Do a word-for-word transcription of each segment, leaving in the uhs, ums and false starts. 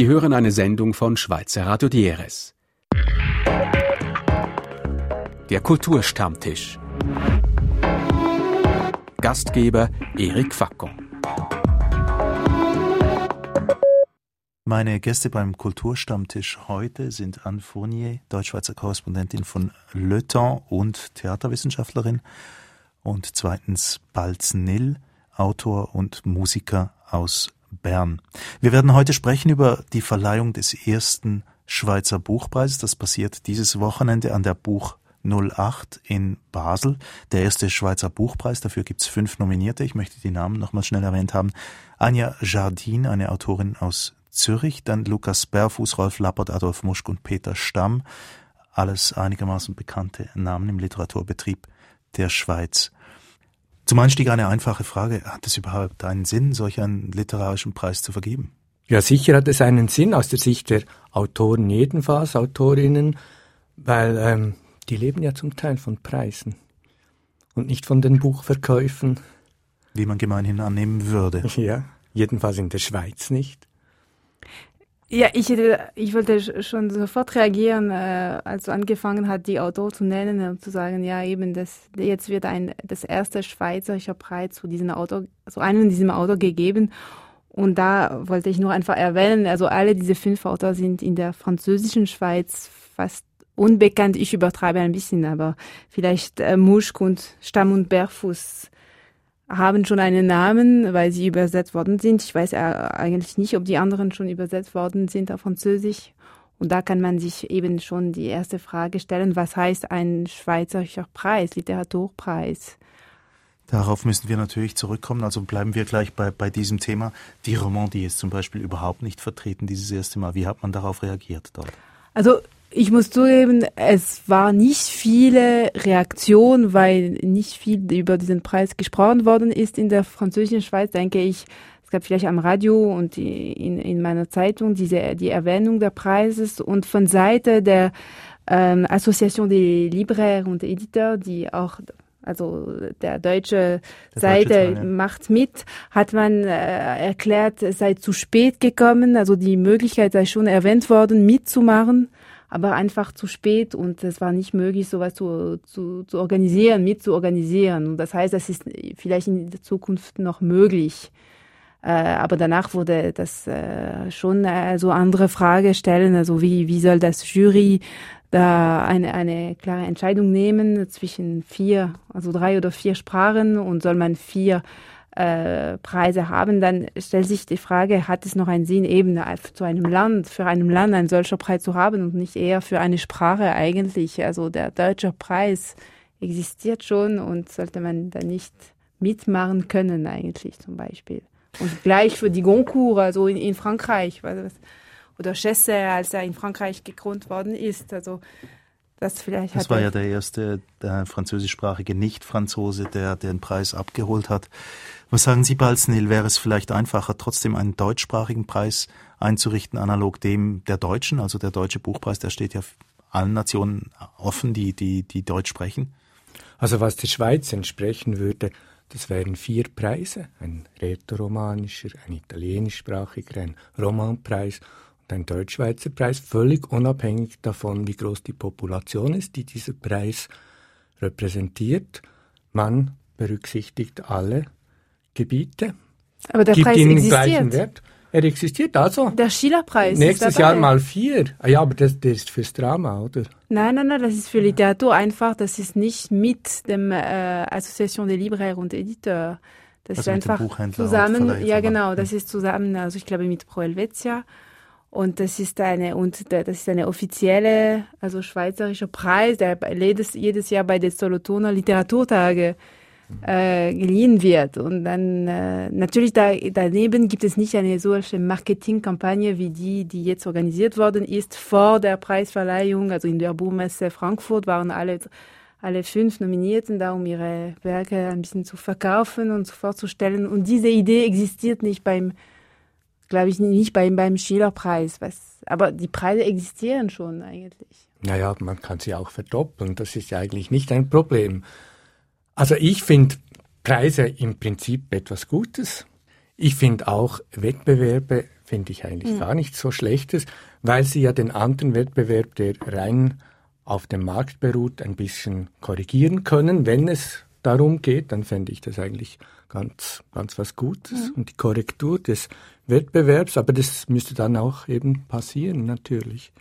Sie hören eine Sendung von Schweizer Radio D R S. Der Kulturstammtisch. Gastgeber Eric Facon. Meine Gäste beim Kulturstammtisch heute sind Anne Fournier, Deutschschweizer Korrespondentin von Le Temps und Theaterwissenschaftlerin, und zweitens Balz Nil, Autor und Musiker aus Bern. Wir werden heute sprechen über die Verleihung des ersten Schweizer Buchpreises. Das passiert dieses Wochenende an der Buch null acht in Basel. Der erste Schweizer Buchpreis, dafür gibt es fünf Nominierte. Ich möchte die Namen nochmal schnell erwähnt haben. Anja Jardin, eine Autorin aus Zürich, dann Lukas Berfuß, Rolf Lappert, Adolf Muschk und Peter Stamm. Alles einigermaßen bekannte Namen im Literaturbetrieb der Schweiz. Zum Einstieg eine einfache Frage. Hat es überhaupt einen Sinn, solch einen literarischen Preis zu vergeben? Ja, sicher hat es einen Sinn, aus der Sicht der Autoren jedenfalls, Autorinnen, weil ähm, die leben ja zum Teil von Preisen und nicht von den Buchverkäufen. Wie man gemeinhin annehmen würde. Ja, jedenfalls in der Schweiz nicht. Ja, ich, ich wollte schon sofort reagieren, äh, als du angefangen hast, die Autoren zu nennen und zu sagen, ja eben, das, jetzt wird ein das erste schweizerische Preis zu diesem Autor, zu einem diesem Autor gegeben. Und da wollte ich nur einfach erwähnen, also alle diese fünf Autoren sind in der französischen Schweiz fast unbekannt. Ich übertreibe ein bisschen, aber vielleicht äh, Muschk und Stamm und Berfuß haben schon einen Namen, weil sie übersetzt worden sind. Ich weiß eigentlich nicht, ob die anderen schon übersetzt worden sind auf Französisch. Und da kann man sich eben schon die erste Frage stellen, was heißt ein schweizerischer Preis, Literaturpreis? Darauf müssen wir natürlich zurückkommen, also bleiben wir gleich bei, bei diesem Thema. Die Romandie ist zum Beispiel überhaupt nicht vertreten dieses erste Mal. Wie hat man darauf reagiert dort? Also ich muss zugeben, es war nicht viele Reaktion, weil nicht viel über diesen Preis gesprochen worden ist in der französischen Schweiz, denke ich. Es gab vielleicht am Radio und in, in meiner Zeitung diese, die Erwähnung der Preises, und von Seite der ähm, Association des Libraires und Editeurs, die auch, also der deutsche der Seite deutsche Teil, ja. macht mit, hat man äh, erklärt, es sei zu spät gekommen, also die Möglichkeit sei schon erwähnt worden, mitzumachen, aber einfach zu spät, und es war nicht möglich, sowas zu, zu, zu organisieren, mitzuorganisieren. Und das heißt, das ist vielleicht in der Zukunft noch möglich. Äh, aber danach wurde das äh, schon äh, so andere Frage stellen, also wie, wie soll das Jury da eine, eine klare Entscheidung nehmen zwischen vier, also drei oder vier Sprachen, und soll man vier Äh, Preise haben, dann stellt sich die Frage, hat es noch einen Sinn, eben zu einem Land, für einem Land einen solchen Preis zu haben und nicht eher für eine Sprache eigentlich. Also der deutsche Preis existiert schon, und sollte man da nicht mitmachen können eigentlich zum Beispiel. Und gleich für die Goncourt, also in, in Frankreich, oder Chesser, als er in Frankreich gekrönt worden ist, also Das, vielleicht das hat war ja der erste der französischsprachige Nicht-Franzose, der den Preis abgeholt hat. Was sagen Sie, Balz Nil, wäre es vielleicht einfacher, trotzdem einen deutschsprachigen Preis einzurichten, analog dem der Deutschen, also der Deutsche Buchpreis, der steht ja allen Nationen offen, die, die, die Deutsch sprechen? Also was der Schweiz entsprechen würde, das wären vier Preise, ein rätoromanischer, ein italienischsprachiger, ein Romanpreis, ein Deutschschweizer Preis, völlig unabhängig davon, wie groß die Population ist, die dieser Preis repräsentiert. Man berücksichtigt alle Gebiete, aber der gibt Preis ihnen existiert. Gleichen Wert. Er existiert also. Der Schillerpreis nächstes ist dabei. Jahr mal vier. Ah ja, aber das, das ist fürs Drama, oder? Nein, nein, nein, das ist für Literatur einfach. Das ist nicht mit dem äh, Association des Libraires und Editeurs. Das also ist mit einfach dem Buchhändler zusammen. Ja, genau. Das ist zusammen. Also ich glaube mit Pro Helvetia. Und das ist eine und das ist eine offizielle, also schweizerischer Preis, der jedes, jedes Jahr bei den Solothurner Literaturtage äh, geliehen wird. Und dann äh, natürlich da, daneben gibt es nicht eine solche Marketingkampagne wie die, die jetzt organisiert worden ist vor der Preisverleihung. Also in der Buchmesse Frankfurt waren alle alle fünf Nominierten da, um ihre Werke ein bisschen zu verkaufen und vorzustellen. Und diese Idee existiert nicht beim glaube ich, nicht beim, beim Schillerpreis. Was, aber die Preise existieren schon eigentlich. Naja, man kann sie auch verdoppeln. Das ist ja eigentlich nicht ein Problem. Also ich finde Preise im Prinzip etwas Gutes. Ich finde auch Wettbewerbe finde ich eigentlich mhm. gar nichts so Schlechtes, weil sie ja den anderen Wettbewerb, der rein auf dem Markt beruht, ein bisschen korrigieren können. Wenn es darum geht, dann fände ich das eigentlich ganz, ganz was Gutes. Mhm. Und die Korrektur des Wettbewerbs, aber das müsste dann auch eben passieren, natürlich.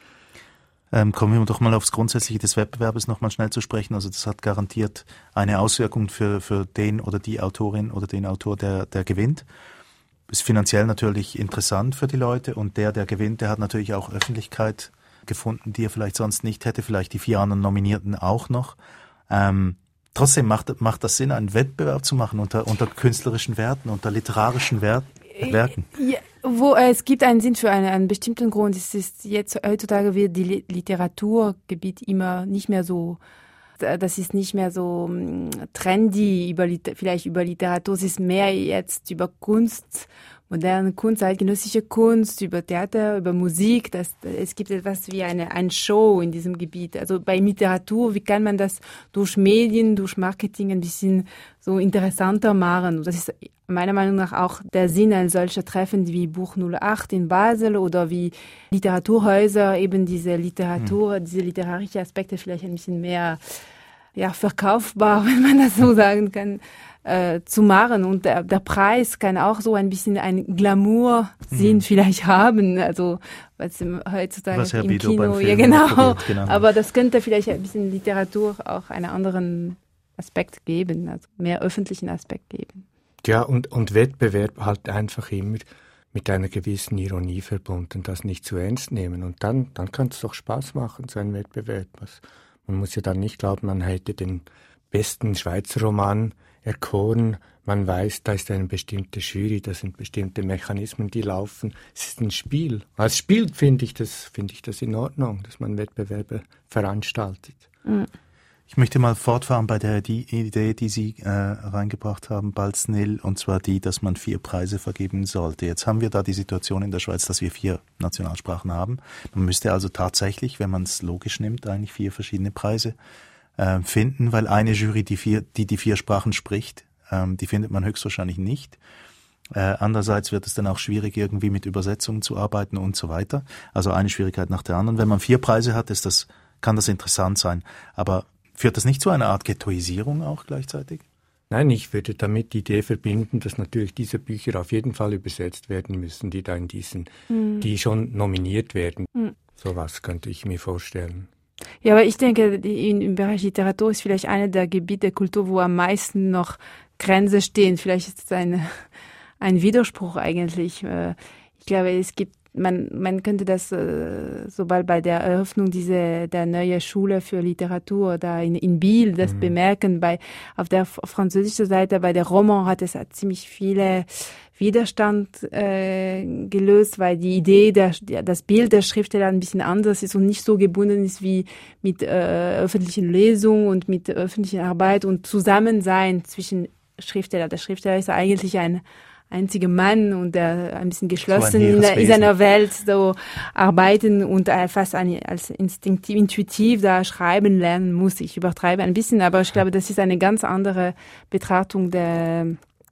Ähm, kommen wir doch mal aufs Grundsätzliche des Wettbewerbes noch mal schnell zu sprechen. Also das hat garantiert eine Auswirkung für, für den oder die Autorin oder den Autor, der, der gewinnt. Ist finanziell natürlich interessant für die Leute und der, der gewinnt, der hat natürlich auch Öffentlichkeit gefunden, die er vielleicht sonst nicht hätte, vielleicht die vier anderen Nominierten auch noch. Ähm, trotzdem macht, macht das Sinn, einen Wettbewerb zu machen unter, unter künstlerischen Werten, unter literarischen Wert, Werken? Ja, wo äh, es gibt einen Sinn für einen, einen bestimmten Grund. Es ist jetzt heutzutage wird die Literaturgebiet immer nicht mehr so, das ist nicht mehr so um, trendy, über, vielleicht über Literatur, es ist mehr jetzt über Kunst, moderne Kunst, zeitgenössische Kunst, über Theater, über Musik. Das, es gibt etwas wie eine, eine Show in diesem Gebiet. Also bei Literatur, wie kann man das durch Medien, durch Marketing ein bisschen so interessanter machen? Und das ist meiner Meinung nach auch der Sinn ein solcher Treffen wie Buch null acht in Basel oder wie Literaturhäuser, eben diese Literatur, hm. diese literarische Aspekte vielleicht ein bisschen mehr ja, verkaufbar, wenn man das so sagen kann, äh, zu machen. Und der, der Preis kann auch so ein bisschen einen Glamour-Sinn mhm. vielleicht haben. Also was heutzutage was im Bido Kino, beim ja genau. genau. Aber das könnte vielleicht ein bisschen Literatur auch einen anderen Aspekt geben, also mehr öffentlichen Aspekt geben. Ja, und, und Wettbewerb halt einfach immer mit einer gewissen Ironie verbunden, das nicht zu ernst nehmen. Und dann, dann kann es doch Spaß machen, so ein Wettbewerb. Was, man muss ja dann nicht glauben, man hätte den besten Schweizer Roman erkoren. Man weiß, da ist eine bestimmte Jury, da sind bestimmte Mechanismen, die laufen. Es ist ein Spiel. Als Spiel finde ich das, finde ich das in Ordnung, dass man Wettbewerbe veranstaltet. Mhm. Ich möchte mal fortfahren bei der die Idee, die Sie äh, reingebracht haben, Balznil, und zwar die, dass man vier Preise vergeben sollte. Jetzt haben wir da die Situation in der Schweiz, dass wir vier Nationalsprachen haben. Man müsste also tatsächlich, wenn man es logisch nimmt, eigentlich vier verschiedene Preise äh, finden, weil eine Jury, die vier, die, die vier Sprachen spricht, ähm, die findet man höchstwahrscheinlich nicht. Äh, andererseits wird es dann auch schwierig, irgendwie mit Übersetzungen zu arbeiten und so weiter. Also eine Schwierigkeit nach der anderen. Wenn man vier Preise hat, ist das, kann das interessant sein. Aber führt das nicht zu einer Art Ghettoisierung auch gleichzeitig? Nein, ich würde damit die Idee verbinden, dass natürlich diese Bücher auf jeden Fall übersetzt werden müssen, die da in diesen, mhm. die schon nominiert werden. Mhm. Sowas könnte ich mir vorstellen. Ja, aber ich denke, im Bereich Literatur ist vielleicht eine der Gebiete der Kultur, wo am meisten noch Grenzen stehen. Vielleicht ist es ein, ein Widerspruch eigentlich. Ich glaube, es gibt Man, man könnte das, äh, sobald bei der Eröffnung dieser, der neuen Schule für Literatur da in, in Biel, das mhm. bemerken, bei, auf der französischen Seite, bei der Roman hat es ziemlich viele Widerstand, äh, gelöst, weil die Idee, der, das Bild der Schriftsteller ein bisschen anders ist und nicht so gebunden ist wie mit, äh, öffentlichen Lesungen und mit öffentlichen Arbeit und Zusammensein zwischen Schriftsteller. Der Schriftsteller ist eigentlich ein, einziger Mann und der ein bisschen geschlossen so ein in, der, in seiner Welt so arbeiten und fast ein, als instinktiv, intuitiv da schreiben lernen muss. Ich übertreibe ein bisschen, aber ich glaube, das ist eine ganz andere Betrachtung der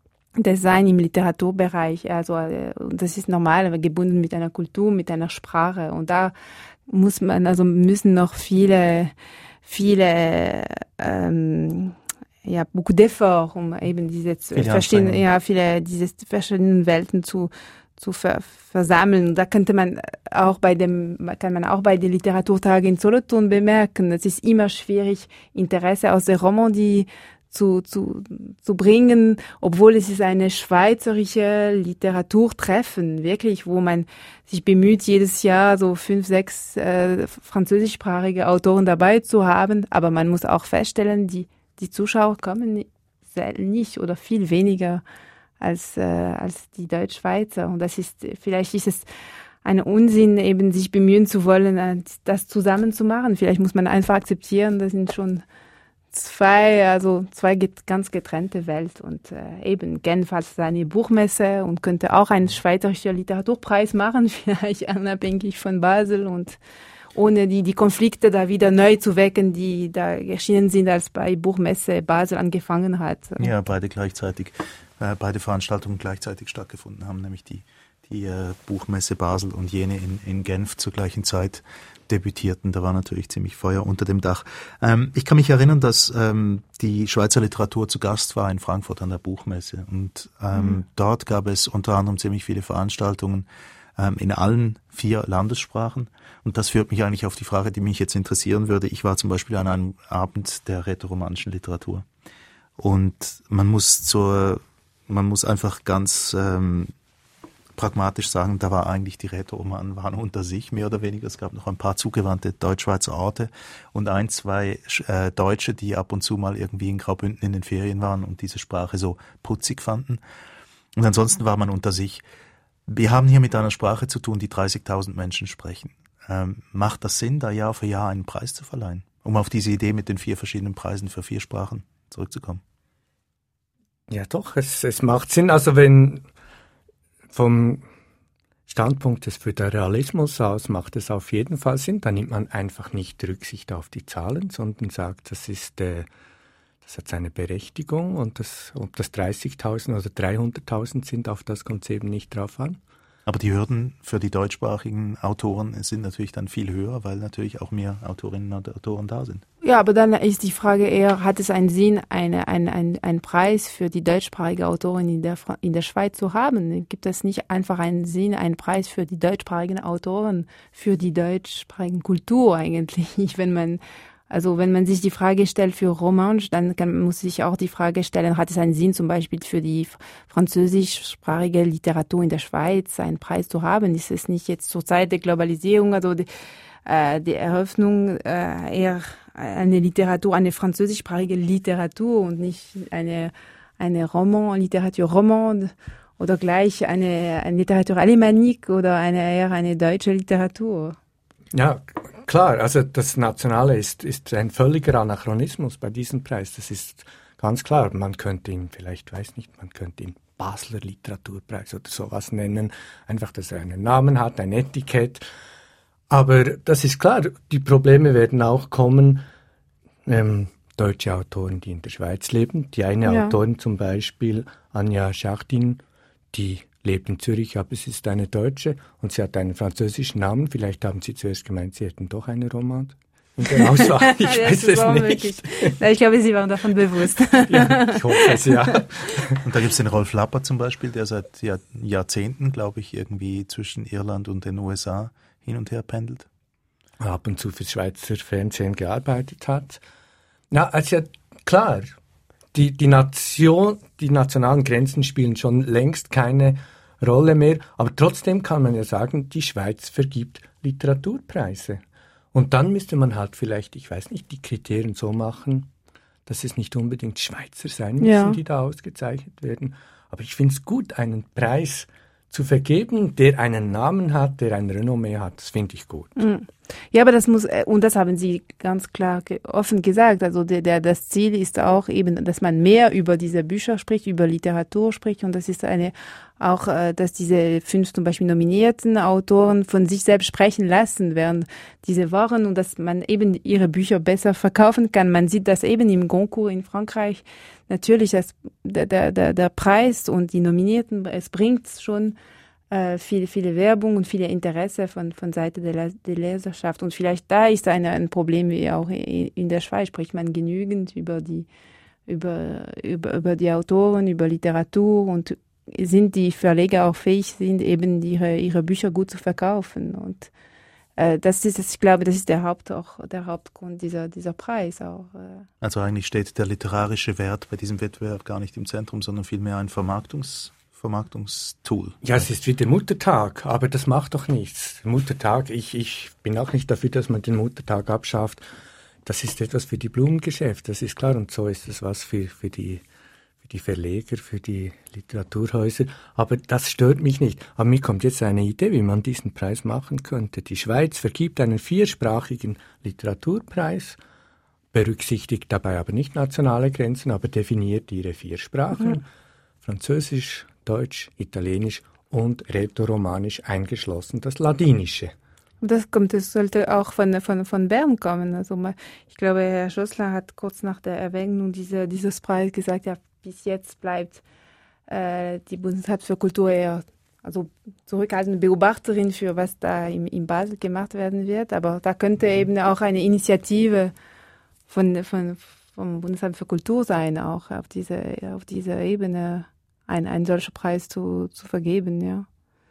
Design im Literaturbereich. Also das ist normal, gebunden mit einer Kultur, mit einer Sprache. Und da muss man, also müssen noch viele, viele ähm, ja, beaucoup d'efforts, um eben diese verschiedenen, ja, viele, diese verschiedenen Welten zu, zu ver, versammeln. Da könnte man auch bei dem, kann man auch bei den Literaturtagen in Solothurn bemerken, es ist immer schwierig, Interesse aus der Romandie zu, zu, zu bringen, obwohl es ist eine schweizerische Literaturtreffen, wirklich, wo man sich bemüht, jedes Jahr so fünf, sechs äh, französischsprachige Autoren dabei zu haben. Aber man muss auch feststellen, die Die Zuschauer kommen selten nicht oder viel weniger als, äh, als die Deutschschweizer. Und das ist, vielleicht ist es ein Unsinn, eben sich bemühen zu wollen, das zusammen zu machen. Vielleicht muss man einfach akzeptieren, das sind schon zwei, also zwei ganz getrennte Welt. Und äh, eben Genf hat seine Buchmesse und könnte auch einen schweizerischen Literaturpreis machen, vielleicht unabhängig von Basel und ohne die, die Konflikte da wieder neu zu wecken, die da erschienen sind, als bei Buchmesse Basel angefangen hat. Ja, beide gleichzeitig, äh, beide Veranstaltungen gleichzeitig stattgefunden haben, nämlich die, die äh, Buchmesse Basel und jene in, in Genf zur gleichen Zeit debütierten. Da war natürlich ziemlich Feuer unter dem Dach. Ähm, ich kann mich erinnern, dass ähm, die Schweizer Literatur zu Gast war in Frankfurt an der Buchmesse. Und ähm, mhm. dort gab es unter anderem ziemlich viele Veranstaltungen ähm, in allen vier Landessprachen. Und das führt mich eigentlich auf die Frage, die mich jetzt interessieren würde. Ich war zum Beispiel an einem Abend der rätoromanischen Literatur. Und man muss zur, man muss einfach ganz ähm, pragmatisch sagen, da war eigentlich die Rätoromanen waren unter sich, mehr oder weniger. Es gab noch ein paar zugewandte Deutschschweizer Orte und ein, zwei äh, Deutsche, die ab und zu mal irgendwie in Graubünden in den Ferien waren und diese Sprache so putzig fanden. Und ansonsten war man unter sich. Wir haben hier mit einer Sprache zu tun, die dreißigtausend Menschen sprechen. Ähm, macht das Sinn, da Jahr für Jahr einen Preis zu verleihen? Um auf diese Idee mit den vier verschiedenen Preisen für vier Sprachen zurückzukommen. Ja doch, es, es macht Sinn. Also wenn vom Standpunkt des Föderalismus aus macht es auf jeden Fall Sinn. Da nimmt man einfach nicht Rücksicht auf die Zahlen, sondern sagt, das ist, äh, das hat seine Berechtigung und das, ob das dreißigtausend oder dreihunderttausend sind, auf das kommt es eben nicht drauf an. Aber die Hürden für die deutschsprachigen Autoren sind natürlich dann viel höher, weil natürlich auch mehr Autorinnen und Autoren da sind. Ja, aber dann ist die Frage eher, hat es einen Sinn, eine, ein, ein, einen Preis für die deutschsprachige Autorin in der, in der Schweiz zu haben? Gibt es nicht einfach einen Sinn, einen Preis für die deutschsprachigen Autoren, für die deutschsprachige Kultur eigentlich, wenn man Also wenn man sich die Frage stellt für Romansch, dann kann, muss sich auch die Frage stellen, hat es einen Sinn zum Beispiel für die französischsprachige Literatur in der Schweiz einen Preis zu haben? Ist es nicht jetzt zur Zeit der Globalisierung, also die, äh, die Eröffnung äh, eher eine Literatur, eine französischsprachige Literatur und nicht eine, eine Roman, Literatur romande oder gleich eine, eine Literatur alémanique oder eine eher eine deutsche Literatur? Ja, klar, also das Nationale ist, ist ein völliger Anachronismus bei diesem Preis. Das ist ganz klar. Man könnte ihn vielleicht, weiß nicht, man könnte ihn Basler Literaturpreis oder sowas nennen. Einfach, dass er einen Namen hat, ein Etikett. Aber das ist klar, die Probleme werden auch kommen. Ähm, deutsche Autoren, die in der Schweiz leben. Die eine ja. Autorin zum Beispiel, Anja Schachtin, die lebt in Zürich, aber es ist eine Deutsche und sie hat einen französischen Namen. Vielleicht haben Sie zuerst gemeint, Sie hätten doch eine Romande in der Auswahl. Ich weiß es nicht. Ja, ich glaube, Sie waren davon bewusst. Ja, ich hoffe es, ja. Und da gibt es den Rolf Lapper zum Beispiel, der seit Jahr, Jahrzehnten, glaube ich, irgendwie zwischen Irland und den U S A hin und her pendelt. Ab und zu fürs Schweizer Fernsehen gearbeitet hat. Na, also ja, klar, die, die Nation, die nationalen Grenzen spielen schon längst keine Rolle mehr, aber trotzdem kann man ja sagen, die Schweiz vergibt Literaturpreise. Und dann müsste man halt vielleicht, ich weiß nicht, die Kriterien so machen, dass es nicht unbedingt Schweizer sein müssen, ja. die da ausgezeichnet werden. Aber ich finde es gut, einen Preis zu vergeben, der einen Namen hat, der ein Renommee hat. Das finde ich gut. Ja, aber das muss, und das haben Sie ganz klar offen gesagt, also der, der, das Ziel ist auch eben, dass man mehr über diese Bücher spricht, über Literatur spricht, und das ist eine, auch, dass diese fünf zum Beispiel nominierten Autoren von sich selbst sprechen lassen während diese Wochen und dass man eben ihre Bücher besser verkaufen kann. Man sieht das eben im Goncourt in Frankreich. Natürlich, das, der, der, der Preis und die Nominierten, es bringt schon äh, viel, viele Werbung und viele Interesse von, von Seite der, der Leserschaft. Und vielleicht da ist eine, ein Problem, wie auch in, in der Schweiz spricht man genügend über die, über, über, über die Autoren, über Literatur, und sind die Verleger auch fähig, sind eben ihre, ihre Bücher gut zu verkaufen. Und Das ist, ich glaube, das ist der, Haupt, auch, der Hauptgrund dieser, dieser Preis auch. Also eigentlich steht der literarische Wert bei diesem Wettbewerb gar nicht im Zentrum, sondern vielmehr ein Vermarktungs, Vermarktungstool. Ja, es ist wie der Muttertag, aber das macht doch nichts. Der Muttertag, ich, ich bin auch nicht dafür, dass man den Muttertag abschafft. Das ist etwas für die Blumengeschäfte, das ist klar. Und so ist es was für, für die die Verleger, für die Literaturhäuser, aber das stört mich nicht. Aber mir kommt jetzt eine Idee, wie man diesen Preis machen könnte. Die Schweiz vergibt einen viersprachigen Literaturpreis, berücksichtigt dabei aber nicht nationale Grenzen, aber definiert ihre vier Sprachen, mhm. Französisch, Deutsch, Italienisch und Rätoromanisch eingeschlossen, das Ladinische. Das kommt, das sollte auch von, von, von Bern kommen. Also mal, ich glaube, Herr Schossler hat kurz nach der Erwägung dieser, dieses Preises gesagt, ja, bis jetzt bleibt äh, die Bundesrat für Kultur eher also zurückhaltende Beobachterin für was da in, in Basel gemacht werden wird. Aber da könnte eben auch eine Initiative von, von, vom Bundesamt für Kultur sein, auch auf diese, auf dieser Ebene ein, ein solcher Preis zu, zu vergeben, ja.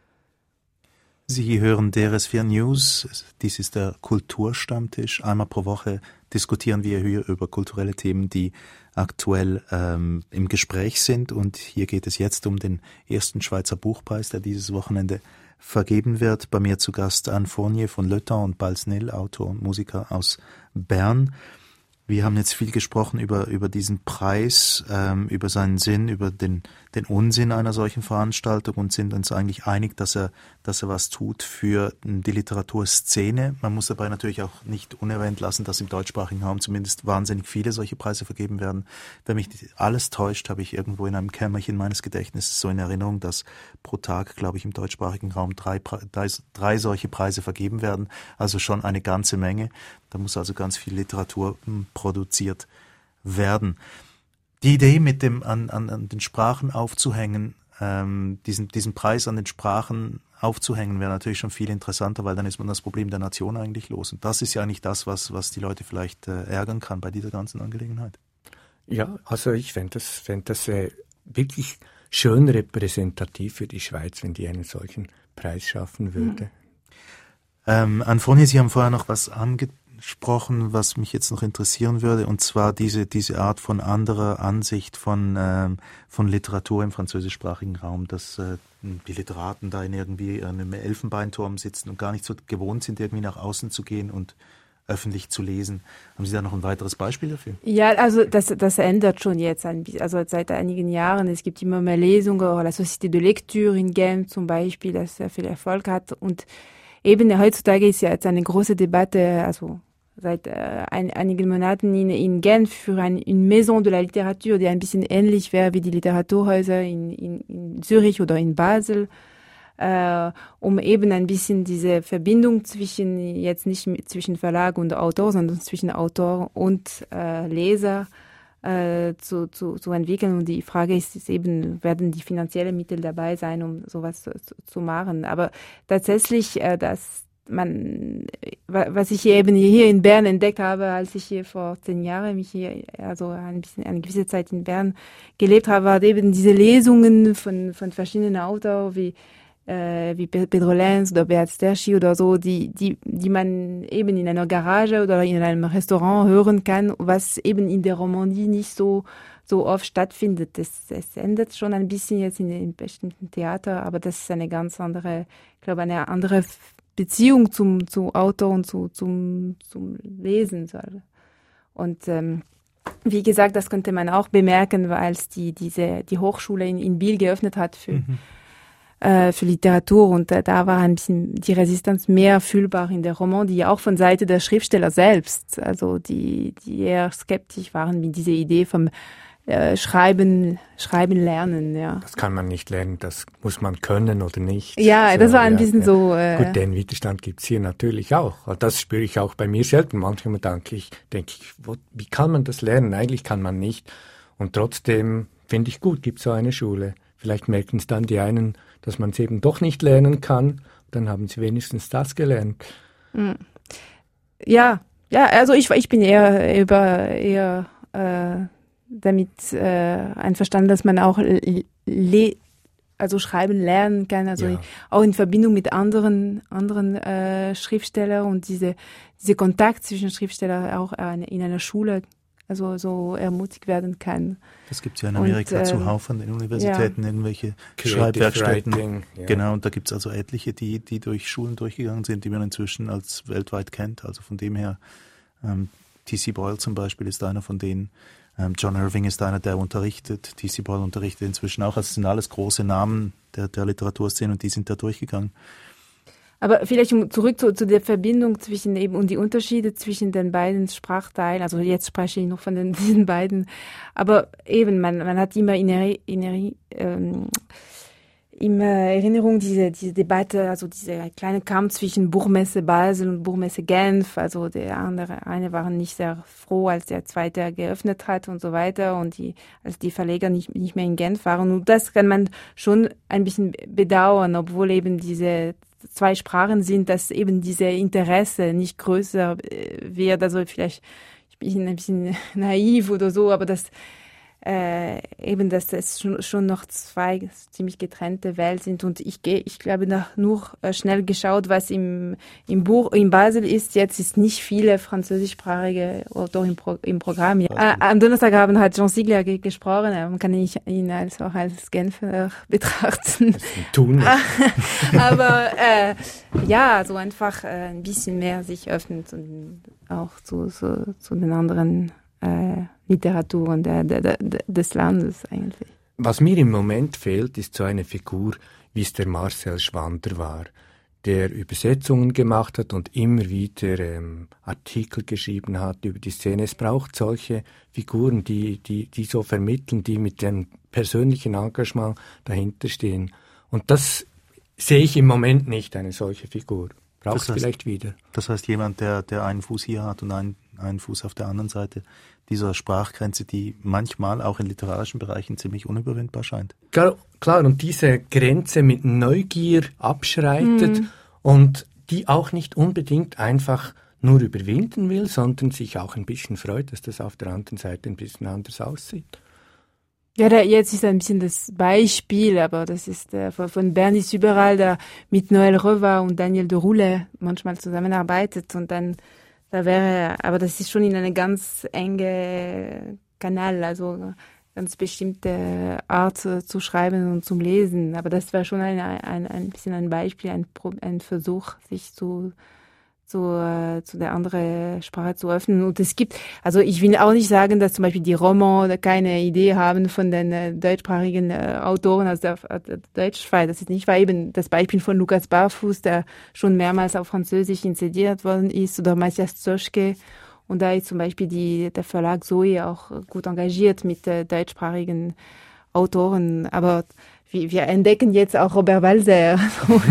Sie hören D R S vier News, dies ist der Kulturstammtisch. Einmal pro Woche diskutieren wir hier über kulturelle Themen, die aktuell ähm, im Gespräch sind. Und hier geht es jetzt um den ersten Schweizer Buchpreis, der dieses Wochenende vergeben wird. Bei mir zu Gast Anne Fournier von Le Temps und Balznil, Autor und Musiker aus Bern. Wir haben jetzt viel gesprochen über über diesen Preis, ähm, über seinen Sinn, über den den Unsinn einer solchen Veranstaltung und sind uns eigentlich einig, dass er dass er was tut für die Literaturszene. Man muss dabei natürlich auch nicht unerwähnt lassen, dass im deutschsprachigen Raum zumindest wahnsinnig viele solche Preise vergeben werden. Wenn mich alles täuscht, habe ich irgendwo in einem Kämmerchen meines Gedächtnisses so in Erinnerung, dass pro Tag, glaube ich, im deutschsprachigen Raum drei, drei, drei solche Preise vergeben werden. Also schon eine ganze Menge. Da muss also ganz viel Literatur hm, produziert werden. Die Idee, mit dem an, an, an den Sprachen aufzuhängen, ähm, diesen, diesen Preis an den Sprachen aufzuhängen, wäre natürlich schon viel interessanter, weil dann ist man das Problem der Nation eigentlich los. Und das ist ja eigentlich das, was, was die Leute vielleicht äh, ärgern kann bei dieser ganzen Angelegenheit. Ja, also ich fände das, fänd das äh, wirklich schön repräsentativ für die Schweiz, wenn die einen solchen Preis schaffen würde. Mhm. Ähm, Anne Fournier, Sie haben vorher noch was angesprochen, was mich jetzt noch interessieren würde, und zwar diese diese Art von anderer Ansicht von ähm, von Literatur im französischsprachigen Raum, dass äh, die Literaten da in irgendwie einem Elfenbeinturm sitzen und gar nicht so gewohnt sind, irgendwie nach außen zu gehen und öffentlich zu lesen. Haben Sie da noch ein weiteres Beispiel dafür? Ja, also das, das ändert schon jetzt ein bisschen, also seit einigen Jahren. Es gibt immer mehr Lesungen, oder la Société de Lecture in Genf zum Beispiel, das sehr viel Erfolg hat. Und eben heutzutage ist ja jetzt eine große Debatte, also seit äh, ein, einigen Monaten in, in Genf für ein, eine Maison de la Literature, die ein bisschen ähnlich wäre wie die Literaturhäuser in, in, in Zürich oder in Basel. Äh, um eben ein bisschen diese Verbindung zwischen, jetzt nicht mit, zwischen Verlag und Autor, sondern zwischen Autor und äh, Leser äh, zu, zu, zu entwickeln. Und die Frage ist, ist eben, werden die finanziellen Mittel dabei sein, um sowas zu, zu, zu machen. Aber tatsächlich, äh, dass man, was ich eben hier in Bern entdeckt habe, als ich hier vor zehn Jahren mich hier, also ein bisschen, eine gewisse Zeit in Bern gelebt habe, war eben diese Lesungen von, von verschiedenen Autoren, wie wie Pedro Lenz oder Beat Sterchi oder so, die, die, die man eben in einer Garage oder in einem Restaurant hören kann, was eben in der Romandie nicht so, so oft stattfindet. Das, das ändert schon ein bisschen jetzt in den bestimmten Theater, aber das ist eine ganz andere, ich glaube, eine andere Beziehung zum, zum Autor und zu, zum, zum Lesen. Und, ähm, wie gesagt, das könnte man auch bemerken, weil es die, diese, die Hochschule in, in Biel geöffnet hat für, mhm. für Literatur, und äh, da war ein bisschen die Resistenz mehr fühlbar in der Romandie, auch von Seite der Schriftsteller selbst, also die die eher skeptisch waren mit dieser Idee vom äh, Schreiben Schreiben lernen, ja. Das kann man nicht lernen, das muss man können oder nicht. Ja, so, das war ein ja, bisschen ja. so. Äh, Gut, den Widerstand gibt's hier natürlich auch. Das spüre ich auch bei mir selbst. Manchmal denke ich, denke ich, wo, wie kann man das lernen? Eigentlich kann man nicht. Und trotzdem finde ich gut, gibt's so eine Schule. Vielleicht merken es dann die einen, dass man es eben doch nicht lernen kann, dann haben sie wenigstens das gelernt. Ja, ja, also ich, ich bin eher über eher äh, damit äh, einverstanden, dass man auch le also schreiben lernen kann, also ja. auch in Verbindung mit anderen anderen äh, Schriftstellern, und diese diese Kontakt zwischen Schriftstellern auch in einer Schule also so ermutigt werden kann. Das gibt es ja in Amerika und, äh, zuhauf an den Universitäten, ja. irgendwelche Schreibwerkstätten. Writing, ja. Genau, und da gibt es also etliche, die die durch Schulen durchgegangen sind, die man inzwischen als weltweit kennt. Also von dem her, ähm, T C Boyle zum Beispiel ist einer von denen. Ähm, John Irving ist einer, der unterrichtet. T C Boyle unterrichtet inzwischen auch. Also das sind alles große Namen der, der Literaturszene, und die sind da durchgegangen. Aber vielleicht zurück zu, zu der Verbindung zwischen eben und die Unterschiede zwischen den beiden Sprachteilen. Also jetzt spreche ich noch von den, diesen beiden. Aber eben, man, man hat immer innere, innere, ähm, in Erinnerung diese, diese Debatte, also dieser kleine Kampf zwischen Buchmesse Basel und Buchmesse Genf. Also der andere, eine waren nicht sehr froh, als der zweite geöffnet hat und so weiter und die, als die Verleger nicht, nicht mehr in Genf waren. Und das kann man schon ein bisschen bedauern, obwohl eben diese zwei Sprachen sind, dass eben diese Interesse nicht größer wird. Also vielleicht, ich bin ein bisschen naiv oder so, aber das Äh, eben, dass das schon, schon noch zwei ziemlich getrennte Welten sind und ich gehe, ich glaube, nach nur äh, schnell geschaut, was im im Buch in Basel ist. Jetzt ist nicht viele französischsprachige Autoren im, Pro, im Programm. Ja. Ah, am Donnerstagabend hat Jean Sigler ge- gesprochen. Man kann ihn, ihn als auch als Genfer betrachten. Das ist ein Tun. Aber äh, ja, so einfach äh, ein bisschen mehr sich öffnet und auch zu zu, zu den anderen Äh, Literaturen der, der, der, des Landes eigentlich. Was mir im Moment fehlt, ist so eine Figur, wie es der Marcel Schwander war, der Übersetzungen gemacht hat und immer wieder ähm, Artikel geschrieben hat über die Szene. Es braucht solche Figuren, die, die, die so vermitteln, die mit dem persönlichen Engagement dahinter stehen. Und das sehe ich im Moment nicht, eine solche Figur. Braucht es vielleicht wieder. Das heißt, jemand, der, der einen Fuß hier hat und einen, einen Fuß auf der anderen Seite dieser Sprachgrenze, die manchmal auch in literarischen Bereichen ziemlich unüberwindbar scheint. Klar, klar und diese Grenze mit Neugier abschreitet mhm. und die auch nicht unbedingt einfach nur überwinden will, sondern sich auch ein bisschen freut, dass das auf der anderen Seite ein bisschen anders aussieht. Ja, da, jetzt ist ein bisschen das Beispiel, aber das ist äh, von, von Bernis Überall, der mit Noël Reva und Daniel de Roulet manchmal zusammenarbeitet und dann, da wäre, aber das ist schon in eine ganz enge Kanal, also ganz bestimmte Art zu, zu schreiben und zum Lesen, aber das wäre schon ein, ein, ein bisschen ein Beispiel, ein, ein Versuch, sich zu zu, äh, zu der anderen Sprache zu öffnen. Und es gibt, also ich will auch nicht sagen, dass zum Beispiel die Roman keine Idee haben von den äh, deutschsprachigen äh, Autoren aus der, aus der Deutschschweiz. Das ist nicht, weil eben das Beispiel von Lukas Barfuß, der schon mehrmals auf Französisch inszeniert worden ist, oder Matthias Zoschke. Und da ist zum Beispiel die, der Verlag Zoe auch gut engagiert mit äh, deutschsprachigen Autoren. Aber wir, wir entdecken jetzt auch Robert Walser.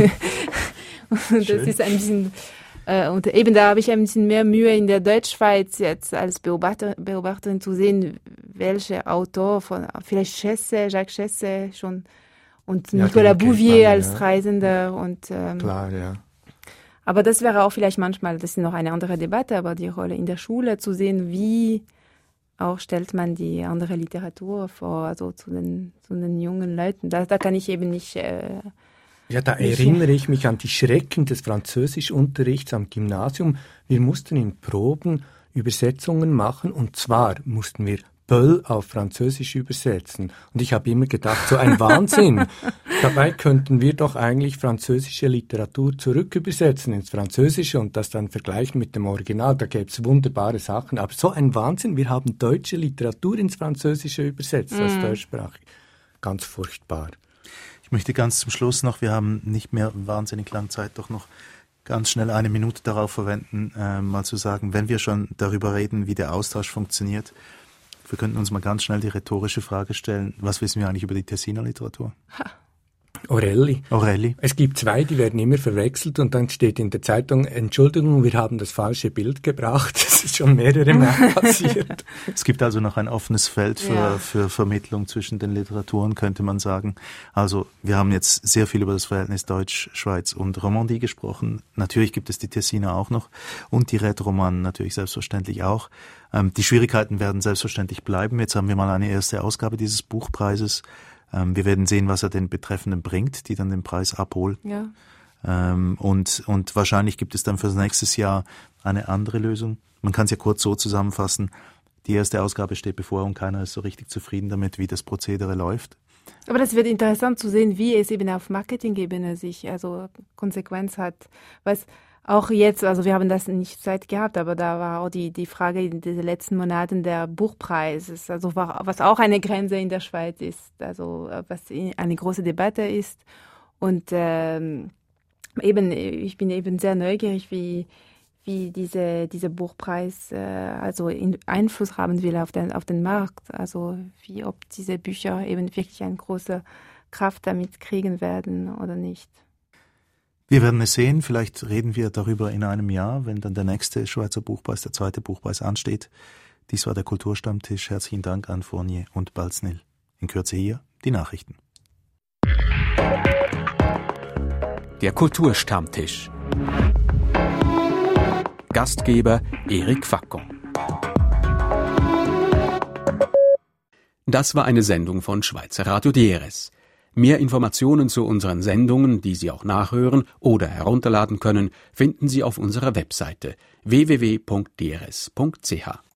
Und das ist ein bisschen... Und eben da habe ich ein bisschen mehr Mühe in der Deutschschweiz jetzt als Beobachter, Beobachterin zu sehen, welche Autor von, vielleicht Chesse, Jacques Chesse schon und ja, Nicolas Bouvier man, als ja. Reisender und ähm, klar, ja. Aber das wäre auch vielleicht manchmal, das ist noch eine andere Debatte, aber die Rolle in der Schule zu sehen, wie auch stellt man die andere Literatur vor, also zu den, zu den jungen Leuten. Da, da kann ich eben nicht äh, Ja, da erinnere ich mich an die Schrecken des Französischunterrichts am Gymnasium. Wir mussten in Proben Übersetzungen machen und zwar mussten wir Böll auf Französisch übersetzen. Und ich habe immer gedacht, so ein Wahnsinn. Dabei könnten wir doch eigentlich französische Literatur zurückübersetzen ins Französische und das dann vergleichen mit dem Original. Da gäbe es wunderbare Sachen. Aber so ein Wahnsinn, wir haben deutsche Literatur ins Französische übersetzt mm. als deutschsprachig. Ganz furchtbar. Ich möchte ganz zum Schluss noch, wir haben nicht mehr wahnsinnig lange Zeit, doch noch ganz schnell eine Minute darauf verwenden, äh, mal zu sagen, wenn wir schon darüber reden, wie der Austausch funktioniert, wir könnten uns mal ganz schnell die rhetorische Frage stellen, was wissen wir eigentlich über die Tessiner Literatur? Ha. Orelli. Orelli. Es gibt zwei, die werden immer verwechselt und dann steht in der Zeitung, Entschuldigung, wir haben das falsche Bild gebracht. Das ist schon mehrere Mal passiert. Es gibt also noch ein offenes Feld für, ja. für Vermittlung zwischen den Literaturen, könnte man sagen. Also wir haben jetzt sehr viel über das Verhältnis Deutsch, Schweiz und Romandie gesprochen. Natürlich gibt es die Tessiner auch noch und die Rätoromanen natürlich selbstverständlich auch. Ähm, die Schwierigkeiten werden selbstverständlich bleiben. Jetzt haben wir mal eine erste Ausgabe dieses Buchpreises. Wir werden sehen, was er den Betreffenden bringt, die dann den Preis abholen. Ja. Ähm, und, und wahrscheinlich gibt es dann für das nächste Jahr eine andere Lösung. Man kann es ja kurz so zusammenfassen. Die erste Ausgabe steht bevor und keiner ist so richtig zufrieden damit, wie das Prozedere läuft. Aber das wird interessant zu sehen, wie es eben auf Marketing-Ebene sich also Konsequenz hat. Was auch jetzt, also wir haben das nicht Zeit gehabt, aber da war auch die, die Frage in den letzten Monaten der Buchpreises, also was auch eine Grenze in der Schweiz ist, also was eine große Debatte ist. Und ähm, eben, ich bin eben sehr neugierig, wie, wie diese, dieser Buchpreis äh, also in, Einfluss haben will auf den, auf den Markt, also wie ob diese Bücher eben wirklich eine große Kraft damit kriegen werden oder nicht. Wir werden es sehen. Vielleicht reden wir darüber in einem Jahr, wenn dann der nächste Schweizer Buchpreis, der zweite Buchpreis ansteht. Dies war der Kulturstammtisch. Herzlichen Dank an Fournier und Balznil. In Kürze hier die Nachrichten. Der Kulturstammtisch. Gastgeber Eric Facon. Das war eine Sendung von Schweizer Radio Dieres. Mehr Informationen zu unseren Sendungen, die Sie auch nachhören oder herunterladen können, finden Sie auf unserer Webseite w w w punkt d r s punkt c h.